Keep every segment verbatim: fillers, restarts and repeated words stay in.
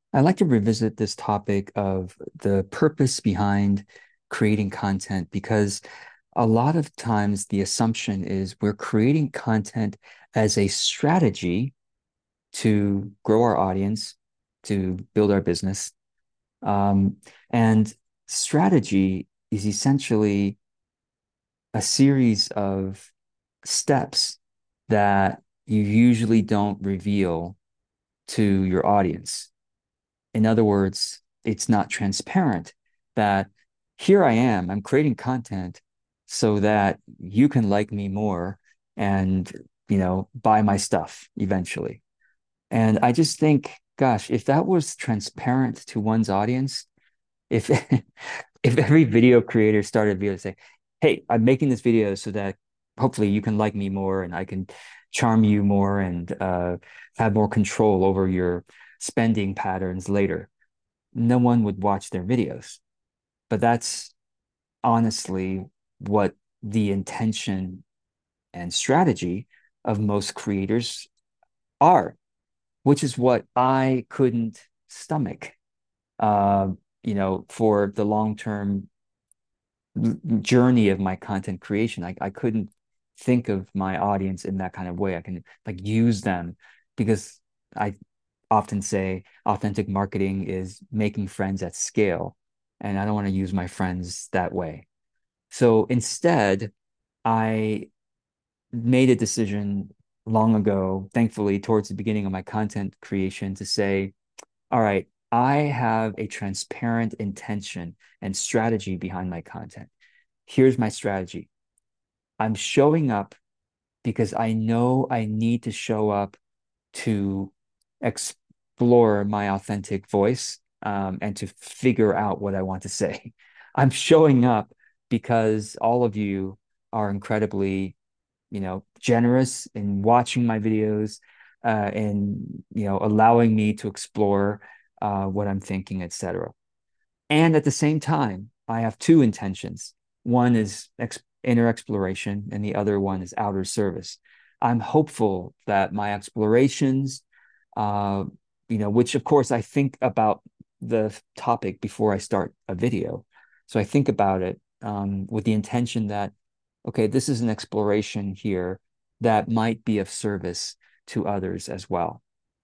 I'd like to revisit this topic of the purpose behind creating content because a lot of times the assumption is we're creating content as a strategy to grow our audience, to build our business. Um, and strategy is essentially a series of steps that you usually don't reveal to your audience. In other words, it's not transparent that here I am, I'm creating content so that you can like me more and, you know, buy my stuff eventually. And I just think, gosh, if that was transparent to one's audience, if if every video creator started a video to say, hey, I'm making this video so that hopefully you can like me more and I can charm you more and uh, have more control over your spending patterns later, no one would watch their videos. But that's honestly what the intention and strategy of most creators are, which is what I couldn't stomach, uh, you know, for the long term journey of my content creation. I, I couldn't think of my audience in that kind of way. I can like use them because I often say authentic marketing is making friends at scale. And I don't want to use my friends that way. So instead, I made a decision long ago, thankfully, towards the beginning of my content creation to say, all right, I have a transparent intention and strategy behind my content. Here's my strategy. I'm showing up because I know I need to show up to explore my authentic voice um, and to figure out what I want to say. I'm showing up because all of you are incredibly, you know, generous in watching my videos uh, and, you know, allowing me to explore uh, what I'm thinking, et cetera. And at the same time, I have two intentions. One is ex inner exploration, and the other one is outer service. I'm hopeful that my explorations, uh, you know, which of course I think about the topic before I start a video. So I think about it um, with the intention that, okay, this is an exploration here that might be of service to others as well.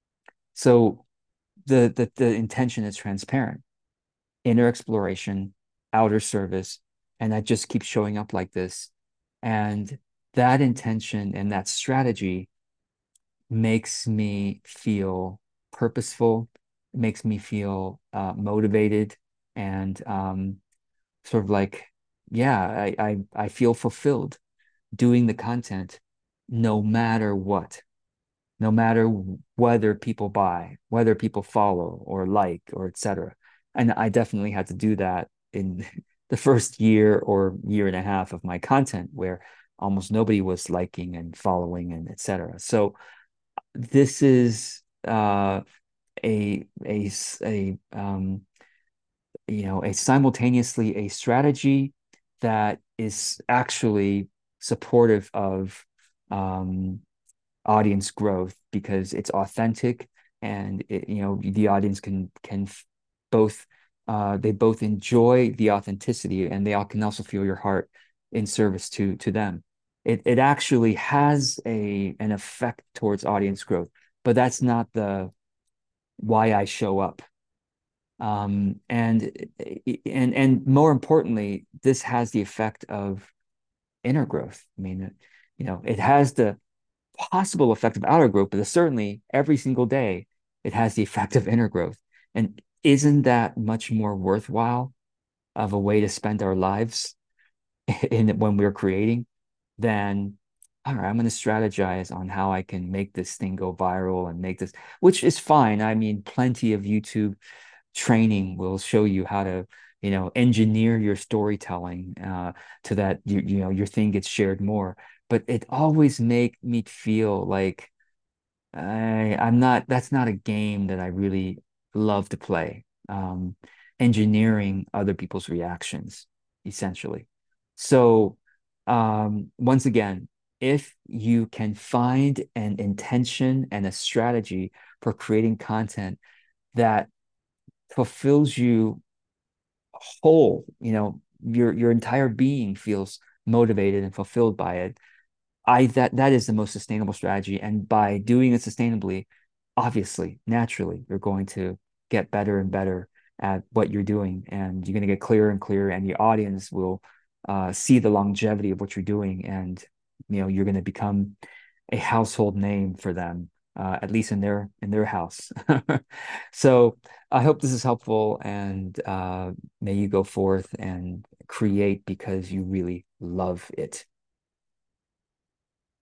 So the the, the intention is transparent, inner exploration, outer service, and I just keep showing up like this. And that intention and that strategy makes me feel purposeful, makes me feel uh, motivated, and um, sort of like, yeah, I, I I feel fulfilled doing the content, no matter what, no matter whether people buy, whether people follow or like or et cetera. And I definitely had to do that in the first year or year and a half of my content where almost nobody was liking and following and et cetera. So this is uh, a a a um, you know a simultaneously a strategy that is actually supportive of um, audience growth because it's authentic and it, you know the audience can can both uh, they both enjoy the authenticity and they all can also feel your heart in service to to them. It it actually has a an effect towards audience growth, but that's not the why I show up. Um, and and and more importantly, this has the effect of inner growth. I mean, you know, it has the possible effect of outer growth, but certainly every single day it has the effect of inner growth. And isn't that much more worthwhile of a way to spend our lives in when we're creating than, all right, I'm going to strategize on how I can make this thing go viral and make this, which is fine. I mean, plenty of YouTube training will show you how to, you know, engineer your storytelling uh, to that you you know your thing gets shared more. But it always make me feel like I I'm not that's not a game that I really love to play. Um, engineering other people's reactions, essentially. So um, once again, if you can find an intention and a strategy for creating content that fulfills you whole, you know, your your entire being feels motivated and fulfilled by it. I that that is the most sustainable strategy. And by doing it sustainably, obviously, naturally, you're going to get better and better at what you're doing, and you're going to get clearer and clearer, and your audience will uh, see the longevity of what you're doing, and you know you're going to become a household name for them, uh, at least in their in their house. So I hope this is helpful, and uh, may you go forth and create because you really love it.